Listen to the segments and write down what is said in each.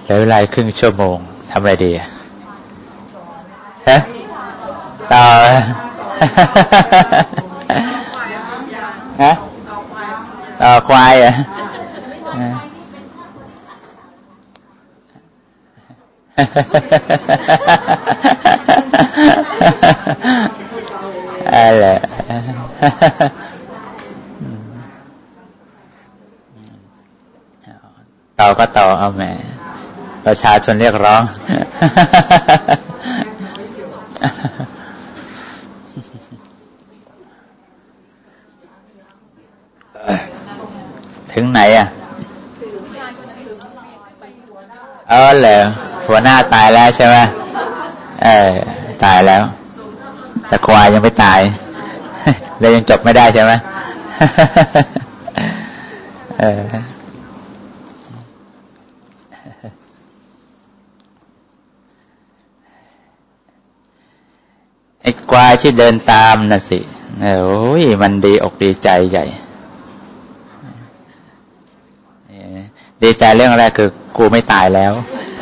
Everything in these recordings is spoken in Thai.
ลือเวลาครึ่งชั่วโมงทำอะไรดีฮะต่อฮะต่อควายอ่ะอะไรต่อก็ต่อเอาแหมประชาชนเรียกร้องถึงไหนอ่ะเหรอหัวหน้าตายแล้วใช่ไหมตายแล้วแต่ควายยังไม่ตายเลยยังจบไม่ได้ใช่ไหมไอ้ควายที่เดินตามน่ะสิโอ้ยมันดีอกดีใจใหญ่ดีใจเรื่องแรกคือกูไม่ตายแล้ว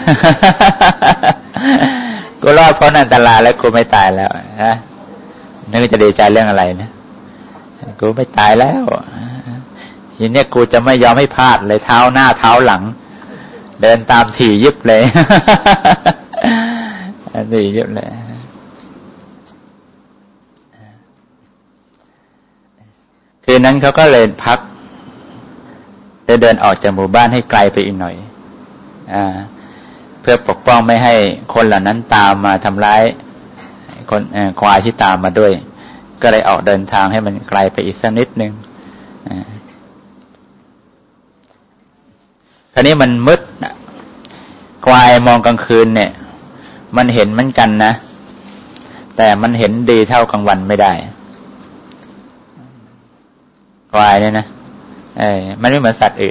กูรอดพ้นอันตรายแล้วกูไม่ตายแล้วฮะนึกจะดีใจเรื่องอะไรนะกูไม่ตายแล้วทีนี้กูจะไม่ยอมให้พลาดเลยเท้าหน้าเท้าหลังเดินตามถี่ยิบเลยถี่ยิบเลยคืนนั้นเขาก็เลยพักเดินออกจากหมู่บ้านให้ไกลไปอีกหน่อยเพื่อปกป้องไม่ให้คนเหล่านั้นตามมาทำร้ายคนควายที่ตามมาด้วยก็เลยออกเดินทางให้มันไกลไปอีกสักนิดนึงคราวนี้มันมืดนะควายมองกลางคืนเนี่ยมันเห็นเหมือนกันนะแต่มันเห็นดีเท่ากลางวันไม่ได้ควายเนี่ยนะมันไม่เหมือนสัตว์อื่น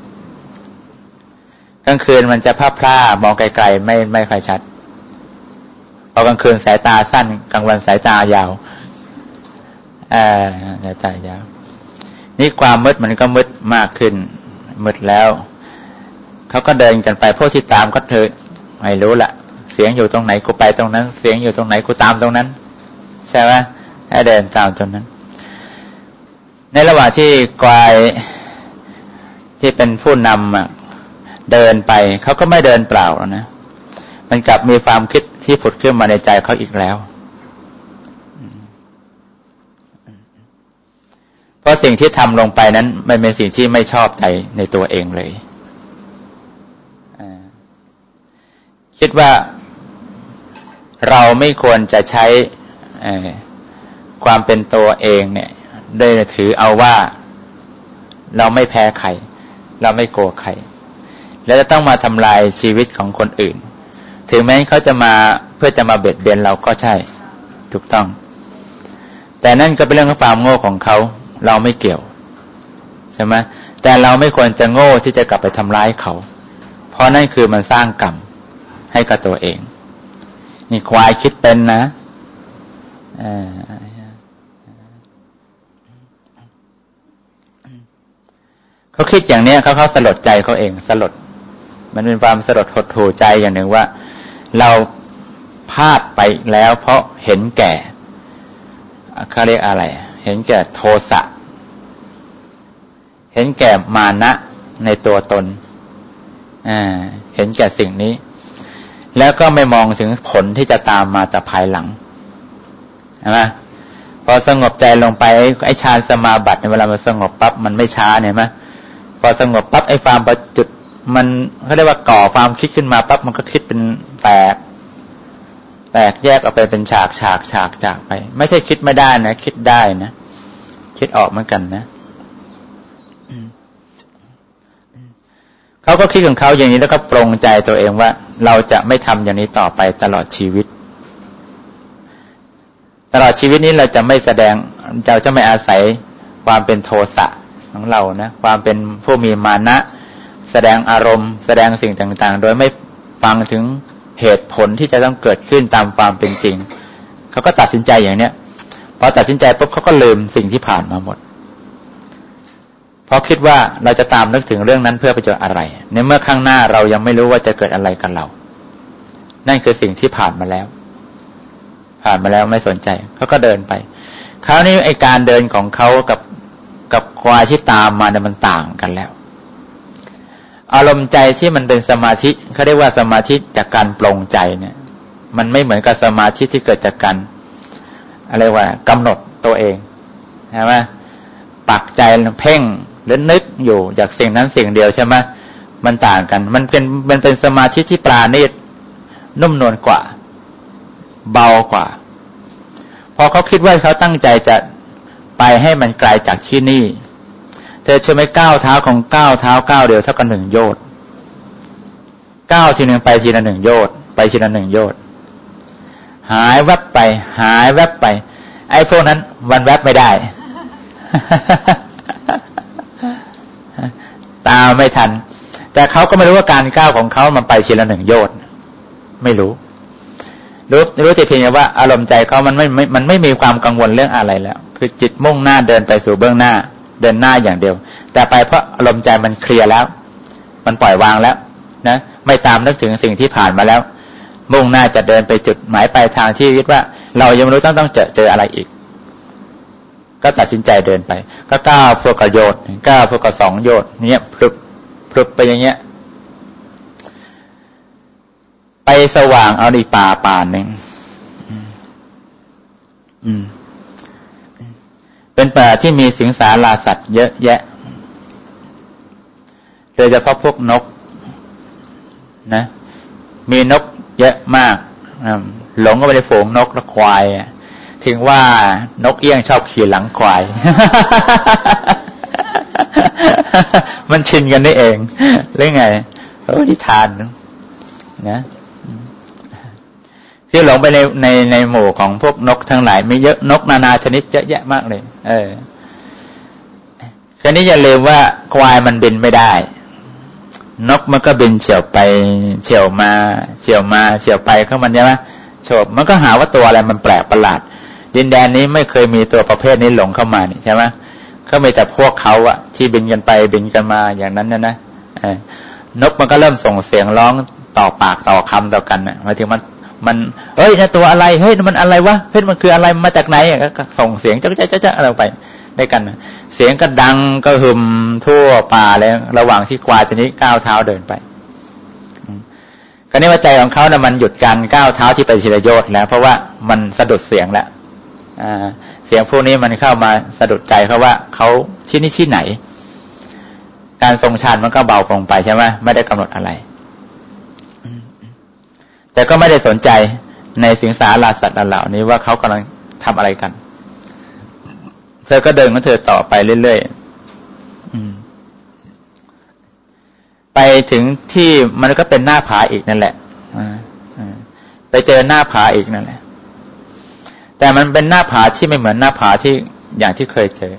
กลางคืนมันจะพร่ามองไกลๆไม่ค่อยชัดพอกลางคืนสายตาสั้นกลางวันสายตายาวสายตายาวนี่ความมืดมันก็มืดมากขึ้นมืดแล้วเขาก็เดินกันไปพวกที่ตามก็เธอไม่รู้ละเสียงอยู่ตรงไหนกูไปตรงนั้นเสียงอยู่ตรงไหนกูตามตรงนั้นใช่ไหมให้เดินตามตรงนั้นในระหว่างที่ควายที่เป็นผู้นำเดินไปเขาก็ไม่เดินเปล่าแล้วนะมันกลับมีความคิดที่ผุดขึ้นมาในใจเขาอีกแล้วเพราะสิ่งที่ทำลงไปนั้นมันเป็นสิ่งที่ไม่ชอบใจในตัวเองเลยคิดว่าเราไม่ควรจะใช้ความเป็นตัวเองเนี่ยโดยถือเอาว่าเราไม่แพ้ใครเราไม่โกรธใครแล้วจะต้องมาทำลายชีวิตของคนอื่นถึงแม้เขาจะมาเพื่อจะมาเบียดเบียนเราก็ใช่ถูกต้องแต่นั่นก็เป็นเรื่องของความโง่ของเขาเราไม่เกี่ยวใช่ไหมแต่เราไม่ควรจะโง่ที่จะกลับไปทำร้ายเขาเพราะนั่นคือมันสร้างกรรมให้กับตัวเองนี่ควายคิดเป็นนะเขาคิดอย่างนี้เขาสลดใจเขาเองสลดมันเป็นความสลดหดหู่ใจอย่างหนึ่งว่าเราพลาดไปแล้วเพราะเห็นแก่เขาเรียกอะไรเห็นแก่โทสะเห็นแก่มานะในตัวตนเห็นแก่สิ่งนี้แล้วก็ไม่มองถึงผลที่จะตามมาแต่ภายหลังใช่ไหมพอสงบใจลงไปไอ้ฌานสมาบัติในเวลามันสงบปั๊บมันไม่ช้าเนี่ยมั้ยพอสงบปั๊บไอ้ความประจุดมันเขาเรียกว่าก่อความคิดขึ้นมาปั๊บมันก็คิดเป็นแตกแยกออกไปเป็นฉากไปไม่ใช่คิดไม่ได้นะคิดได้นะคิดออกเหมือนกันนะเขาก็คิดของเขาอย่างนี้แล้วก็ปรงใจตัวเองว่าเราจะไม่ทำอย่างนี้ต่อไปตลอดชีวิตนี้เราจะไม่แสดงเราจะไม่อาศัยความเป็นโทสะของเรานะความเป็นผู้มีมานะแสดงอารมณ์แสดงสิ่งต่างๆโดยไม่ฟังถึงเหตุผลที่จะต้องเกิดขึ้นตามความเป็นจริงเขาก็ตัดสินใจอย่างเนี้ยพอตัดสินใจปุ๊บเขาก็ลืมสิ่งที่ผ่านมาหมดเพราะคิดว่าเราจะตามนึกถึงเรื่องนั้นเพื่อประโยชน์อะไรในเมื่อข้างหน้าเรายังไม่รู้ว่าจะเกิดอะไรกับเรานั่นคือสิ่งที่ผ่านมาแล้วไม่สนใจเขาก็เดินไปคราวนี้ไอ้การเดินของเขากับควายที่ตามมาเนี่ยมันต่างกันแล้วอารมณ์ใจที่มันเป็นสมาธิเขาเรียกว่าสมาธิจากการปลงใจเนี่ยมันไม่เหมือนกับสมาธิที่เกิดจากการอะไรว่ากำหนดตัวเองใช่ไหมปักใจเพ่งหรือนึกอยู่จากสิ่งนั้นสิ่งเดียวใช่ไหมมันต่างกันมันเป็นสมาธิที่ปราณีตนุ่มนวลกว่าเบากว่าพอเขาคิดว่าเขาตั้งใจจะไปให้มันไกลจากที่นี่เธอเชื่อไหมก้าวเท้าของก้าวเท้าก้าวเดียวเท่ากับ1 โยชน์ก้าวทีนึงไปทีละ1 โยชน์ไปทีละ1 โยชน์หายแวบไปหายแวบไปไอ้พวกนั้นวันแวบไม่ได้ ตามไม่ทันแต่เขาก็ไม่รู้ว่าการก้าวของเขามันไปทีละ1 โยชน์ไม่รู้แต่เพียงว่าอารมณ์ใจเขามันไม่มีความกังวลเรื่องอะไรแล้วคือจิตมุ่งหน้าเดินไปสู่เบื้องหน้าเดินหน้าอย่างเดียวแต่ไปเพราะอารมณ์ใจมันเคลียร์แล้วมันปล่อยวางแล้วนะไม่ตามนึกถึงสิ่งที่ผ่านมาแล้วมุ่งหน้าจะเดินไปจุดหมายปลายทางที่คิดว่าเรายังไม่รู้ต้องเจออะไรอีกก็ตัดสินใจเดินไปก็ก้าวพวกกระโยชน์ก้าวพวกกระ2 โยชน์เนี้ยพลุบไปอย่างเงี้ยไปสว่างเอาในป่าหนึ่งเป็นป่าที่มีสิงสาราสัตว์เยอะแยะโดยเฉพาะพวกนกนะมีนกเยอะมากหลงก็ไปในฝูงนกและควายถึงว่านกเอี้ยงชอบขี่หลังควาย มันชินกันนี่เองหรือไงนิทานนะที่หลงไปในหมู่ของพวกนกทั้งหลายไม่เยอะนกนานาชนิดเยอะแยะมากเลยคราวนี้อย่าลืมว่าควายมันบินไม่ได้นกมันก็บินเฉียวไปเฉียวมาเฉียวไปข้างมันใช่ไหมโฉบมันก็หาว่าตัวอะไรมันแปลกประหลาดดินแดนนี้ไม่เคยมีตัวประเภทนี้หลงเข้ามานี่ใช่ไหมก็มีแต่พวกเขาอะที่บินกันไปบินกันมาอย่างนั้นนะนกมันก็เริ่มส่งเสียงร้องต่อปากต่อคำต่อกันนะหมายถึงมันเฮ้ยนี่ตัวอะไรเฮ้ยมันอะไรวะเฮ้ยมันคืออะไรมาจากไหนก็ส่งเสียงจ๊ะอะไรไปได้กันนะเสียงก็ดังก็หึมทั่วป่าเลยระหว่างที่ควายตัวนี้ก้าวเท้าเดินไปก็นี่ว่าใจของเขาเนี่ยมันหยุดการก้าวเท้าที่ไปทีละโยชน์แล้วเพราะว่ามันสะดุดเสียงแล้วเสียงพวกนี้มันเข้ามาสะดุดใจเขาว่าเขาที่ไหนการทรงฌานมันก็เบาลงไปใช่ไหมไม่ได้กำหนดอะไรแต่ก็ไม่ได้สนใจในสิงสาราสัตว์เหล่านี้ว่าเขากำลังทำอะไรกันเธอก็เดินของเธอต่อไปเรื่อยๆไปถึงที่มันก็เป็นหน้าผาอีกนั่นแหละไปเจอหน้าผาอีกนั่นแหละแต่มันเป็นหน้าผาที่ไม่เหมือนหน้าผาที่อย่างที่เคยเจอ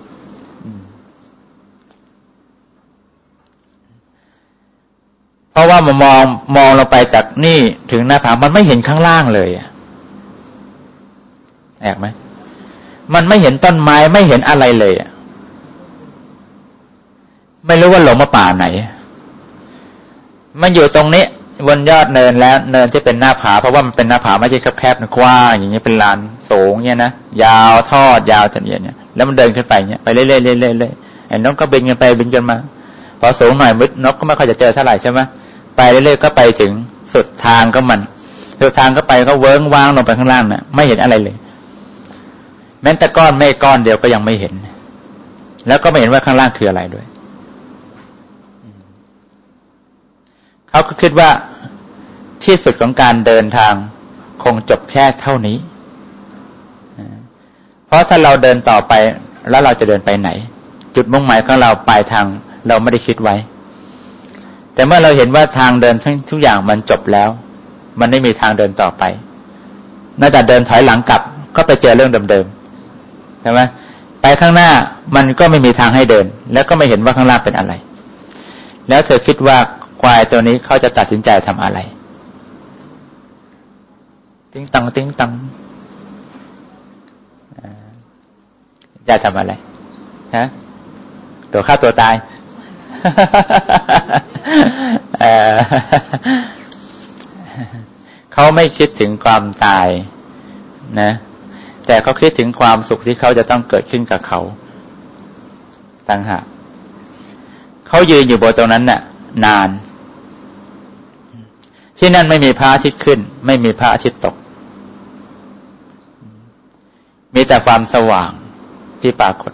เพราะว่ามองลงไปจากนี่ถึงหน้าผามันไม่เห็นข้างล่างเลยแอบไหมมันไม่เห็นต้นไม้ไม่เห็นอะไรเลยไม่รู้ว่าหลงมาป่าไหนมันอยู่ตรงนี้บนยอดเนินแล้วเนินที่เป็นหน้าผาเพราะว่ามันเป็นหน้าผาไม่ใช่แคบๆกว้างอย่างเงี้ยเป็นลานสูงเงี้ยนะยาวทอดยาวจนเย็นเนี่ยแล้วมันเดินขึ้นไปเงี้ยไปเรื่อยๆๆไอ้นกก็บินกันไปบินกันมาพอสูงหน่อยมึดนกก็ไม่ค่อยจะเจอเท่าไหร่ใช่ไหมไปเรื่อยๆก็ไปถึงสุดทางก็สุดทางก็ไปก็เวิ้งว้างลงไปข้างล่างน่ะไม่เห็นอะไรเลยแม้แต่ก้อนเมฆก้อนเดียวก็ยังไม่เห็นแล้วก็ไม่เห็นว่าข้างล่างคืออะไรด้วยเขาก็คิดว่าที่สุดของการเดินทางคงจบแค่เท่านี้เพราะถ้าเราเดินต่อไปแล้วเราจะเดินไปไหนจุดมุ่งหมายของเราปลายทางเราไม่ได้คิดไว้แต่เมื่อเราเห็นว่าทางเดินทุกอย่างมันจบแล้วมันไม่มีทางเดินต่อไปนอกจากเดินถอยหลังกลับก็ไปเจอเรื่องเดิมๆใช่ไหมไปข้างหน้ามันก็ไม่มีทางให้เดินแล้วก็ไม่เห็นว่าข้างล่างเป็นอะไรแล้วเธอคิดว่าควายตัวนี้เขาจะตัดสินใจทำอะไรติ้งตังจะทำอะไรฮะตัวฆ่าตัวตาย เขาไม่คิดถึงความตายนะแต่เขาคิดถึงความสุขที่เขาจะต้องเกิดขึ้นกับเขาต่างหากเขายืนอยู่บนตรงนั้นน่ะนานที่นั่นไม่มีพระอาทิตย์ขึ้นไม่มีพระอาทิตย์ตกมีแต่ความสว่างที่ปรากฏ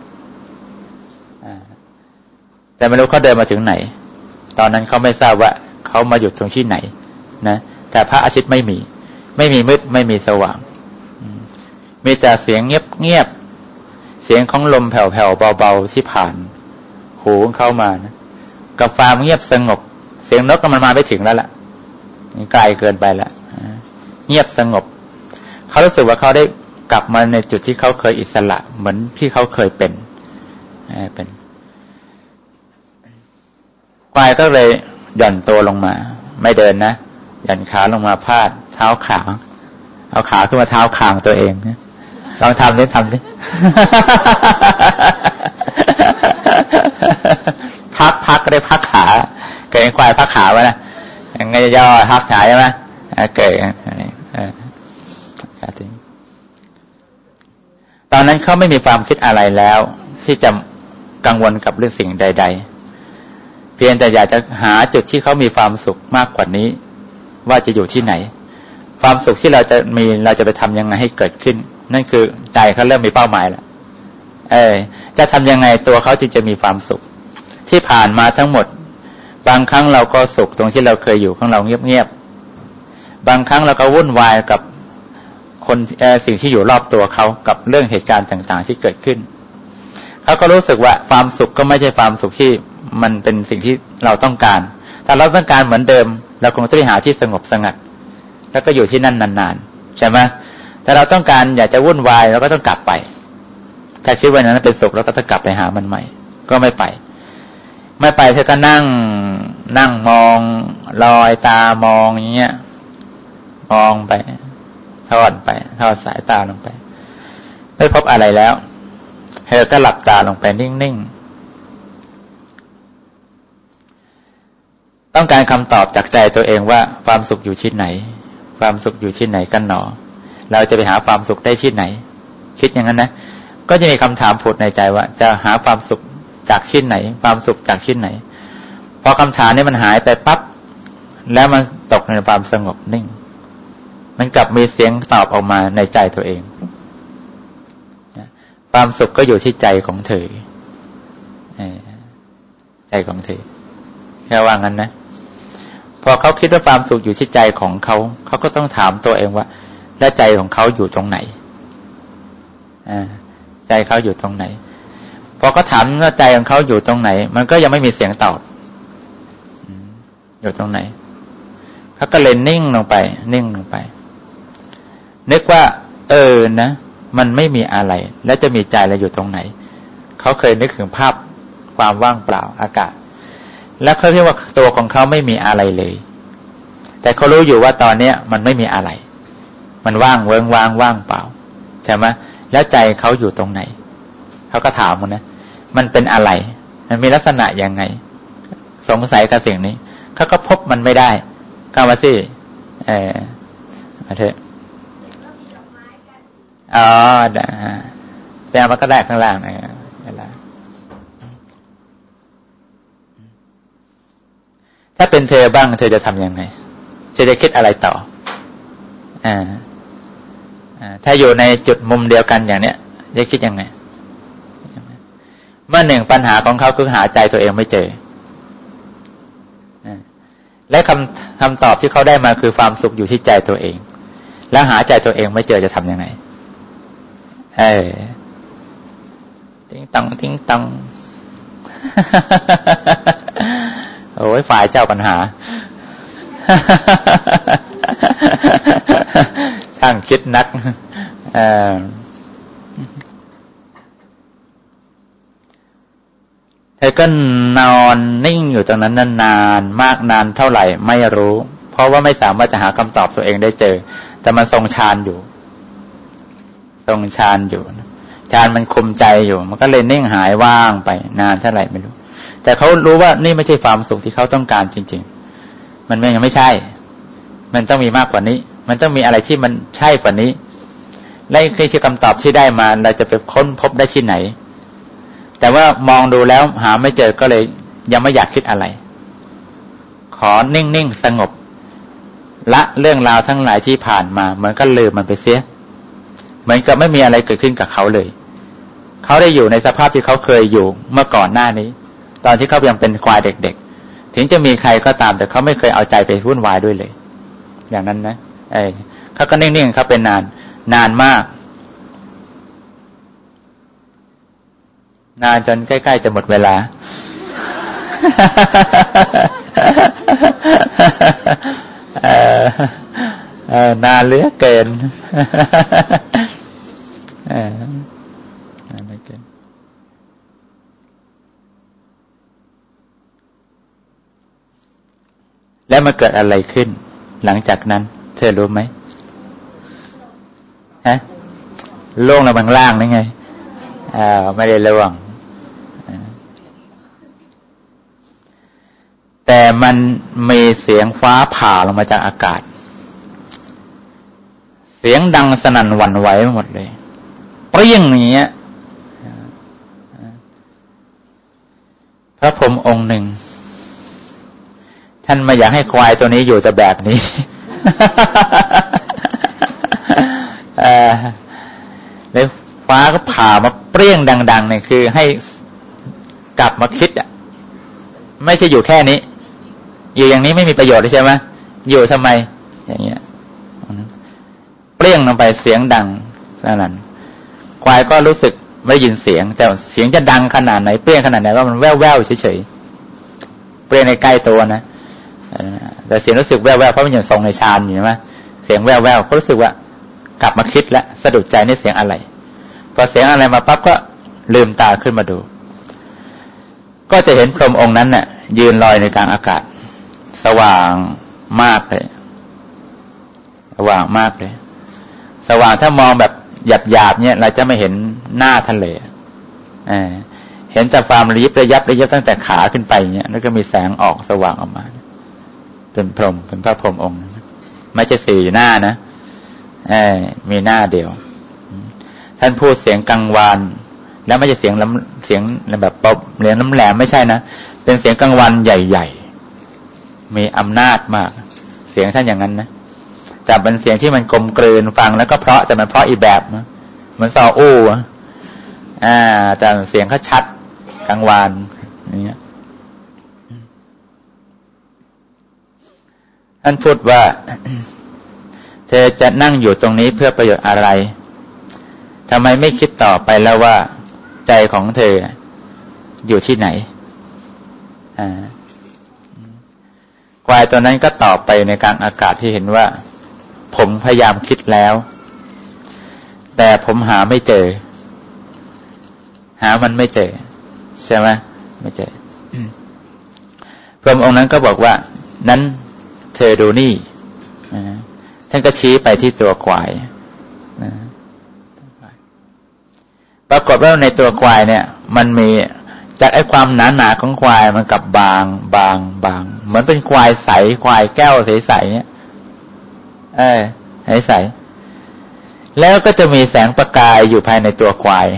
แต่ไม่รู้เขาเดินมาถึงไหนตอนนั้นเขาไม่ทราบว่าเขามาหยุดตรงที่ไหนนะแต่พระอาทิตย์ไม่มีมืดไม่มีสว่างมีแต่เสียงเงียบเสียงของลมแผ่วๆเบาๆที่ผ่านหูเข้ามานะกับความเงียบสงบเสียงนกก็มันมาไม่ถึงแล้วล่ะไกลเกินไปแล้วเงียบสงบเขารู้สึกว่าเขาได้กลับมาในจุดที่เขาเคยอิสระเหมือนที่เขาเคยเป็นควายก็เลยหย่อนตัวลงมาไม่เดินนะหย่อนขาลงมาพาดเท้าขาเอาขาขึ้นมาเท้าคางตัวเองนะลองทำสิพักก็ได้พักขาเกิดควายพักขาไว้นะยังไงย่อพักขาใช่ไหมเกิดตอนนั้นเขาไม่มีความคิดอะไรแล้วที่จะกังวลกับเรื่องสิ่งใดๆเพียงแต่อยากจะหาจุดที่เขามีความสุขมากกว่านี้ว่าจะอยู่ที่ไหนความสุขที่เราจะมีเราจะไปทำยังไงให้เกิดขึ้นนั่นคือใจเขาเริ่มมีเป้าหมายแล้วจะทำยังไงตัวเขาจึงจะมีความสุขที่ผ่านมาทั้งหมดบางครั้งเราก็สุขตรงที่เราเคยอยู่ของเราเงียบๆบางครั้งเราก็วุ่นวายกับคนสิ่งที่อยู่รอบตัวเขากับเรื่องเหตุการณ์ต่างๆที่เกิดขึ้นเขาก็รู้สึกว่าความสุขก็ไม่ใช่ความสุขที่มันเป็นสิ่งที่เราต้องการถ้าเราต้องการเหมือนเดิมเราคงต้องหาที่สงบสงัดแล้วก็อยู่ที่นั่นนานๆใช่ไหมแต่เราต้องการอยากจะวุ่นวายเราก็ต้องกลับไปถ้าคิดว่านั้นเป็นสุขเราก็ต้องกลับไปหามันใหม่ก็ไม่ไปเธอก็นั่งมองลอยตามองอย่างเงี้ยมองไปทอดสายตาลงไปไม่พบอะไรแล้วเธอก็หลับตาลงไปนิ่งๆต้องการคำตอบจากใจตัวเองว่าความสุขอยู่ที่ไหนความสุขอยู่ที่ไหนกันหนอเราจะไปหาความสุขได้ที่ไหนคิดอย่างนั้นนะก็จะมีคำถามผุดในใจว่าจะหาความสุขจากที่ไหนความสุขจากที่ไหนพอคำถามนี้มันหายไปปั๊บแล้วมันตกในความสงบนิ่งมันกลับมีเสียงตอบออกมาในใจตัวเองความสุขก็อยู่ที่ใจของเธอใจของเธอแค่ว่างั้นนะพอเขาคิดว่าความสุขอยู่ที่ใจของเขาเขาก็ต้องถามตัวเองว่าแล้วใจของเขาอยู่ตรงไหนใจเขาอยู่ตรงไหนพอเขาถามว่าใจของเขาอยู่ตรงไหนมันก็ยังไม่มีเสียงตอบอยู่ตรงไหนเขาก็เลยนิ่งลงไปนึกว่านะมันไม่มีอะไรแล้วจะมีใจอะไรอยู่ตรงไหนเขาเคยนึกถึงภาพความว่างเปล่าอากาศแล้วเขาเรียกว่าตัวของเขาไม่มีอะไรเลยแต่เขารู้อยู่ว่าตอนเนี้ยมันไม่มีอะไรมันว่างเวิ้งว่างเปล่าใช่ไหมแล้วใจเขาอยู่ตรงไหนเขาก็ถามมันนะมันเป็นอะไรมันมีลักษณะยังไงสงสัยกับสิ่งนี้เขาก็พบมันไม่ได้เข้ามาสิมาเถอะอ๋อแต่มันก็ได้ข้างล่างนะเวลาถ้าเป็นเธอบ้างเธอจะทำยังไงเธอจะคิดอะไรต่อถ้าอยู่ในจุดมุมเดียวกันอย่างเนี้ยจะคิดยังไงเมื่อหนึ่งปัญหาของเขาคือหาใจตัวเองไม่เจอและคำตอบที่เขาได้มาคือความสุขอยู่ที่ใจตัวเองแล้วหาใจตัวเองไม่เจอจะทำยังไงติ้งตังโอ้ยฝ่ายเจ้าปัญหาช่างคิดนักเธอก็นอนนิ่งอยู่ตรงนั้นนานมากนานเท่าไหร่ไม่รู้เพราะว่าไม่สามารถจะหาคำตอบตัวเองได้เจอแต่มันทรงฌานอยู่ฌานมันคุมใจอยู่มันก็เลยนิ่งหายว่างไปนานเท่าไหร่ไม่รู้แต่เขารู้ว่านี่ไม่ใช่ความสุขที่เขาต้องการจริงๆมันยังไม่ใช่มันต้องมีมากกว่านี้มันต้องมีอะไรที่มันใช่กว่านี้และคือคำตอบที่ได้มาเราจะไปค้นพบได้ที่ไหนแต่ว่ามองดูแล้วหาไม่เจอก็เลยยังไม่อยากคิดอะไรขอนิ่งๆสงบละเรื่องราวทั้งหลายที่ผ่านมาเหมือนก็ลืมมันไปเสียเหมือนกับไม่มีอะไรเกิดขึ้นกับเขาเลยเขาได้อยู่ในสภาพที่เขาเคยอยู่เมื่อก่อนหน้านี้ตอนที่เขายังเป็นควายเด็กๆถึงจะมีใครก็ตามแต่เขาไม่เคยเอาใจไปวุ่นวายด้วยเลยอย่างนั้นนะเขาก็นิ่งๆเขาเป็นนานมากนานจนใกล้ๆจะหมดเวลานานเหลือเกินนานเหลือเกินแล้วมันเกิดอะไรขึ้นหลังจากนั้นเธอรู้ไหมฮะล่วงลงบางล่างนี่ไงไม่ได้ล่วงแต่มันมีเสียงฟ้าผ่าลงมาจากอากาศเสียงดังสนั่นหวั่นไหวหมดเลยเปรี้ยงอย่างเงี้ยพระพรหมองค์หนึ่งท่านไม่อยากให้ควายตัวนี้อยู่แต่แบบนี้แล้วฟ้าก็ผ่ามาเปรี้ยงดังๆเนี่ยคือให้กลับมาคิดไม่ใช่อยู่แค่นี้อยู่อย่างนี้ไม่มีประโยชน์ใช่ไหมอยู่ทำไมอย่างเงี้ยเปรี้ยงลงไปเสียงดังสนั่นควายก็รู้สึกไม่ได้ยินเสียงแต่เสียงจะดังขนาดไหนเปรี้ยงขนาดไหนว่ามันแว่วๆเฉยๆเปรี้ยงในใกล้ตัวนะแต่เสียงรู้สึกแว่วๆเพราะมันอยู่ทรงในฌานอยู่ใช่ไหมเสียงแว่วๆก็รู้สึกว่ากลับมาคิดแล้วสะดุดใจในเสียงอะไรพอเสียงอะไรมาปั๊บก็ลืมตาขึ้นมาดูก็จะเห็นพรหมองค์นั้นน่ะยืนลอยในกลางอากาศสว่างมากเลยสว่างมากเลยสว่างถ้ามองแบบหยาบๆเนี่ยเราจะไม่เห็นหน้าท่านเลยเห็นแต่ความระยิบระยับตั้งแต่ขาขึ้นไปเนี่ยแล้วก็มีแสงออกสว่างออกมาเป็นพรหมเป็นพระพรหมองค์ไม่ใช่สี่หน้านะมีหน้าเดียวท่านพูดเสียงกังวานแล้วไม่ใช่เสียงแบบป๊อบเสียงแหลมไม่ใช่นะเป็นเสียงกังวานใหญ่ๆมีอำนาจมากเสียงท่านอย่างนั้นนะแต่เป็นเสียงที่มันกลมกลืนฟังแล้วก็เพราะแต่มันเพราะอีแบบนะเหมือนซออู้แต่เสียงเขาชัดกังวานอย่างเงี้ยท่านพูดว่าเธอจะนั่งอยู่ตรงนี้เพื่อประโยชน์อะไรทำไมไม่คิดต่อไปแล้วว่าใจของเธออยู่ที่ไหนควายตัวนั้นก็ตอบไปในกลางอากาศที่เห็นว่าผมพยายามคิดแล้วแต่ผมหาไม่เจอหามันไม่เจอใช่ไหมไม่เจอพรหมองค์นั้นก็บอกว่านั้นเธอดูนี่ท่านก็ชี้ไปที่ตัวควายปรากฏว่าในตัวควายเนี่ยมันมีจากไอ้ความหนาของควายมันกับบางเหมือนเป็นควายใสควายแก้วใสๆเนี่ยใสๆแล้วก็จะมีแสงประกายอยู่ภายในตัวควาย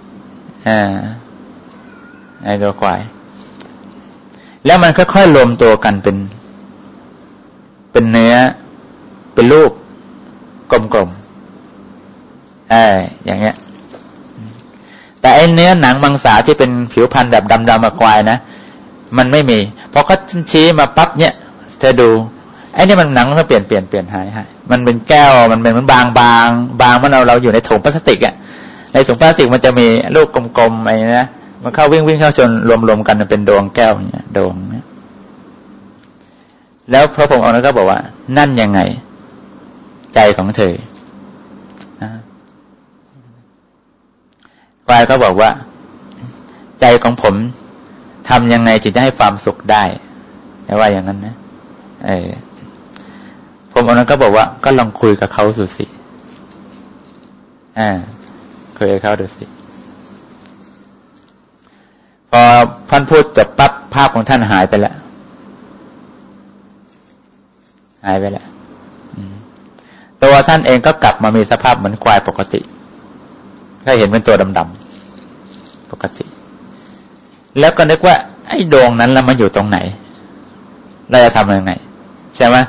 ในตัวควายแล้วมันค่อยๆรวมตัวกันเป็นเนื้อเป็นรูปกลมๆอย่างเงี้ยแต่ไอ้เนื้อหนังมังสาที่เป็นผิวพรรณแบบดำๆควายนะมันไม่มีพอเขาชี้มาปั๊บเนี่ยเธอดูไอ้นี่มันหนังมันเปลี่ยนหายมันเป็นแก้วมันเป็นบางมันเราอยู่ในถุงพลาสติกในถุงพลาสติกมันจะมีลูกกลมๆไอ้นะมันเข้าวิ่งเข้าจนรวมกันเป็นดวงแก้วเนี่ยดวงเนี่ยแล้วพระพรหมองค์นั้นก็บอกว่านั่นยังไงใจของเธอควายก็บอกว่าใจของผมทำยังไงถึงจะให้ความสุขได้แต่ว่าอย่างนั้นนะผมองค์นั้นก็บอกว่าก็ลองคุยกับเขาสิคุยกับเขาดูสิพอท่านพูดจบปั๊บภาพของท่านหายไปแล้วตัวท่านเองก็กลับมามีสภาพเหมือนควายปกติก็เห็นเป็นตัวดำๆปกติแล้วก็นึกว่าไอ้ดวงนั้นแล้วมันอยู่ตรงไหนเราจะทำยังไงใช่ไหม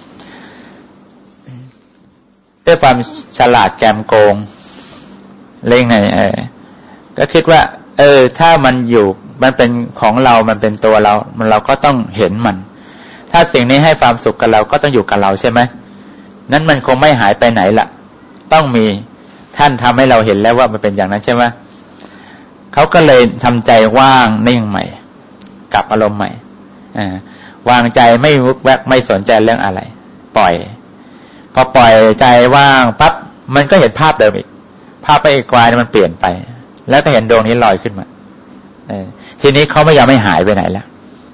ด้วยความฉลาดแกมโกงเล่งไงก็คิดว่าถ้ามันอยู่มันเป็นของเรามันเป็นตัวเราก็ต้องเห็นมันถ้าสิ่งนี้ให้ความสุขกับเราก็ต้องอยู่กับเราใช่ไหมนั้นมันคงไม่หายไปไหนละต้องมีท่านทำให้เราเห็นแล้วว่ามันเป็นอย่างนั้นใช่ไหมเขาก็เลยทำใจว่างนิ่งใหม่กลับอารมณ์ใหม่วางใจไม่วุกแวกไม่สนใจเรื่องอะไรปล่อยพอปล่อยใจว่างปั๊บมันก็เห็นภาพเดิมอีกภาพไปอีกวายมันเปลี่ยนไปแล้วก็เห็นดวงนี้ลอยขึ้นมาทีนี้เขาไม่ยอมให้หายไปไหนแล้ว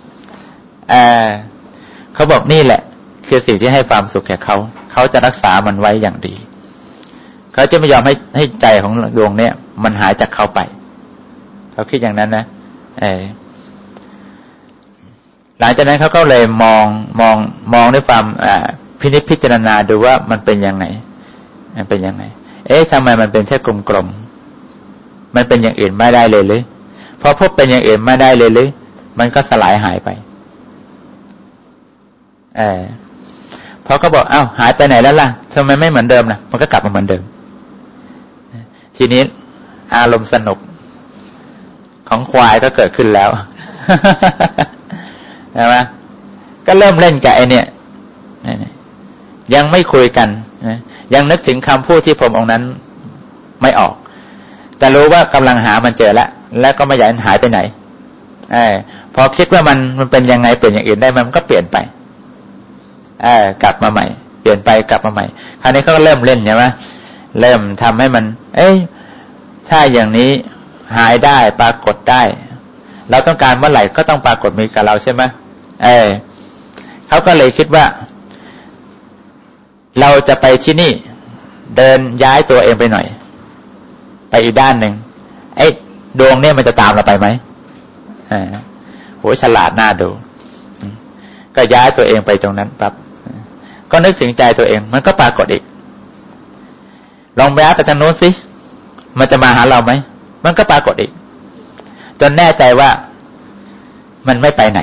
เขาบอกนี่แหละคือสิ่งที่ให้ความสุขแก่เขาจะรักษามันไว้อย่างดีเขาจะไม่ยอมให้ใจของดวงเนี้ยมันหายจากเขาไปเขาคิดอย่างนั้นนะหลังจากนั้นเขาก็เลยมองด้วยความพินิจพิจารณาดูว่ามันเป็นยังไงมันเป็นยังไงทำไมมันเป็นแค่กลมๆมันเป็นอย่างอื่นไม่ได้เลยหรือพอพบเป็นอย่างอื่นไม่ได้เลยหรือมันก็สลายหายไปพอก็บอกหายไปไหนแล้วล่ะทำไมไม่เหมือนเดิมล่ะมันก็กลับมาเหมือนเดิมทีนี้อารมณ์สนุกของควายก็เกิดขึ้นแล้วใช่ไหมก็เริ่มเล่นกับไอ้เนี่ยยังไม่คุยกันยังนึกถึงคำพูดที่ผมองค์นั้นไม่ออกแต่รู้ว่ากำลังหามันเจอแล้วก็ไม่อยากหายไปไหนพอคิดว่ามันเป็นยังไงเปลี่ยนอย่างอื่นได้มันก็เปลี่ยนไปกลับมาใหม่เปลี่ยนไปกลับมาใหม่คราวนี้เขาก็เริ่มเล่นใช่ไหมเริ่มทำให้มันถ้าอย่างนี้หายได้ปรากฏได้เราต้องการเมื่อไหร่ก็ต้องปรากฏมีกับเราใช่ไหมเขาก็เลยคิดว่าเราจะไปที่นี่เดินย้ายตัวเองไปหน่อยไปอีกด้านหนึ่งดวงเนี่ยมันจะตามเราไปไหมโหฉลาดน่าดูก็ย้ายตัวเองไปตรงนั้นปั๊บก็นึกถึงใจตัวเองมันก็ปรากฏอีกลองไปย้ายไปทางโน้นสิมันจะมาหาเราไหมมันก็ปรากฏอีกจนแน่ใจว่ามันไม่ไปไหน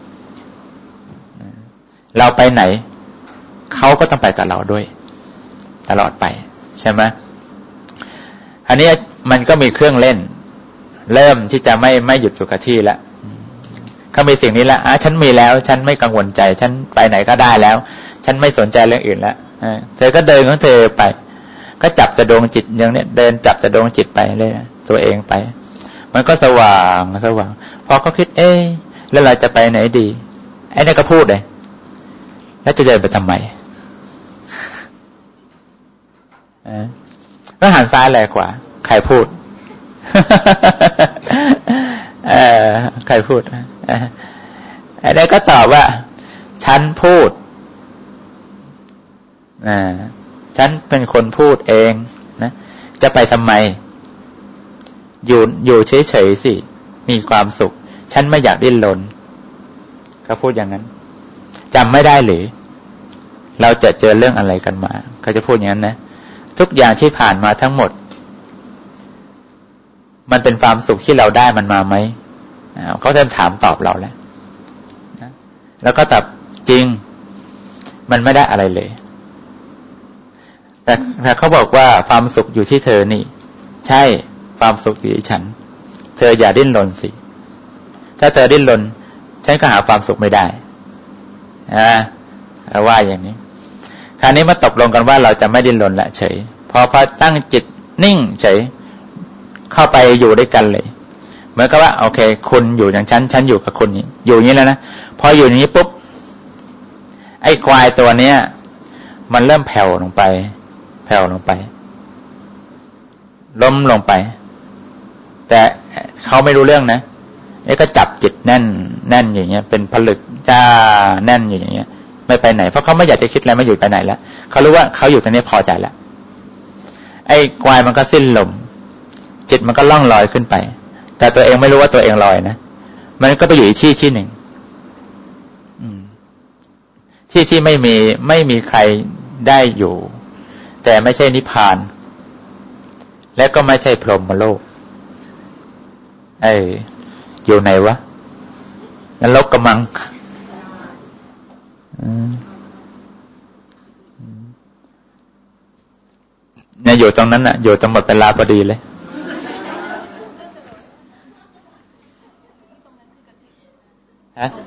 เราไปไหนเขาก็ต้องไปกับเราด้วยตลอดไปใช่ไหมอันนี้มันก็มีเครื่องเล่นเริ่มที่จะไม่หยุดอยู่กับที่แล้วเขามีสิ่งนี้แล้วฉันมีแล้วฉันไม่กังวลใจฉันไปไหนก็ได้แล้วฉันไม่สนใจเรื่องอื่นแล้วเธอก็เดินของเธอไปก็จับแต่ดวงจิตอย่างนี้เดินจับแต่ดวงจิตไปเลยตัวเองไปมันก็สว่างพอเขาคิดแล้วเราจะไปไหนดีไอ้นี่ก็พูดเลยแล้วจะเดินไปทำไมก็หันซ้ายแลขวาใครพูดใครพูดไอ้นี่ก็ตอบว่าฉันพูดฉันเป็นคนพูดเองนะจะไปทำไมอยู่เฉยๆสิมีความสุขฉันไม่อยากดิ้นรนเขาพูดอย่างนั้นจำไม่ได้หรือเราจะเจอเรื่องอะไรกันมาเขาจะพูดอย่างนั้นนะทุกอย่างที่ผ่านมาทั้งหมดมันเป็นความสุขที่เราได้มันมาไหมเขาจะถามตอบเราแล้วนะแล้วก็ตอบจริงมันไม่ได้อะไรเลยแต่เขาบอกว่าความสุขอยู่ที่เธอนี่ใช่ความสุขอยู่ที่ฉันเธออย่าดิ้นรนสิถ้าเธอดิ้นรนฉันก็หาความสุขไม่ได้ว่าอย่างนี้คราวนี้มาตกลงกันว่าเราจะไม่ดิ้นรนละเฉยพอตั้งจิตนิ่งเฉยเข้าไปอยู่ด้วยกันเลยเหมือนกับว่าโอเคคุณอยู่อย่างฉันอยู่กับคุณนี้อยู่อย่างนี้แล้วนะพออยู่อย่างนี้ปุ๊บไอ้ควายตัวเนี้ยมันเริ่มแผ่วลงไปล้มลงไปแต่เขาไม่รู้เรื่องนะก็จับจิตแน่นอย่างเงี้ยเป็นผลึกจ้าแน่นอยู่อย่างเงี้ยไม่ไปไหนเพราะเขาไม่อยากจะคิดอะไรไม่อยู่ไปไหนแล้วเขารู้ว่าเขาอยู่ตรงนี้พอใจแล้วไอ้ควายมันก็สิ้นลมจิตมันก็ล่องลอยขึ้นไปแต่ตัวเองไม่รู้ว่าตัวเองลอยนะมันก็ไปอยู่อีกที่หนึ่งที่ไม่มีใครได้อยู่แต่ไม่ใช่นิพพานและก็ไม่ใช่พรหมโลกอยู่ไหนวะนรกกำมังเนี่ยอยู่ตรงนั้นน่ะอยู่จังหวัดเวลาพอดีเลยฮะ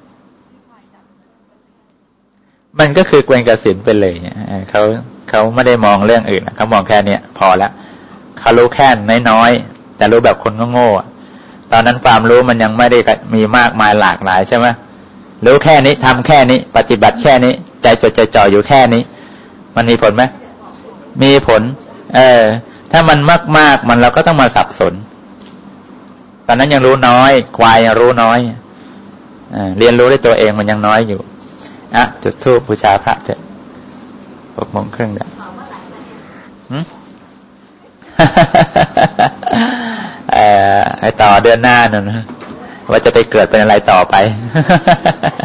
มันก็คือเกวนกสิณไปเลยเขาไม่ได้มองเรื่องอื่นเขามองแค่เนี้ยพอแล้วเขารู้แค่น้อยๆแต่รู้แบบคนโง่ๆตอนนั้นความรู้มันยังไม่ได้มีมากมายหลากหลายใช่ไหมรู้แค่นี้ทำแค่นี้ปฏิบัติแค่นี้ใจจดใจจ่ออยู่แค่นี้มันมีผลไหมมีผลถ้ามันมากๆมันเราก็ต้องมาสับสนตอนนั้นยังรู้น้อยควายยังรู้น้อยเรียนรู้ด้วยตัวเองมันยังน้อยอยู่จุดธูปบูชาพระเถอะ6:30ได้ให้ต่อเดือนหน้านั่นนะว่าจะไปเกิดเป็นอะไรต่อไป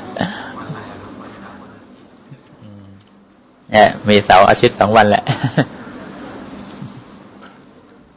เนี่ยมีเสาร์อาทิตย์2 วันแหละ